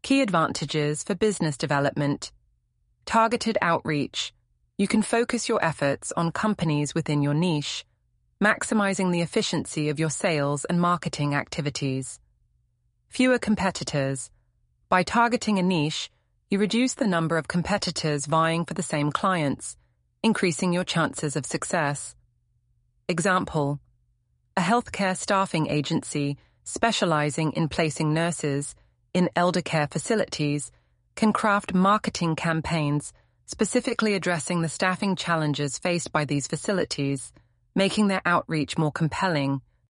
Key advantages for business development. Targeted outreach. You can focus your efforts on companies within your niche, maximizing the efficiency of your sales and marketing activities. Fewer competitors. By targeting a niche, you reduce the number of competitors vying for the same clients, increasing your chances of success. Example: a healthcare staffing agency specializing in placing nurses in elder care facilities can craft marketing campaigns specifically addressing the staffing challenges faced by these facilities, making their outreach more compelling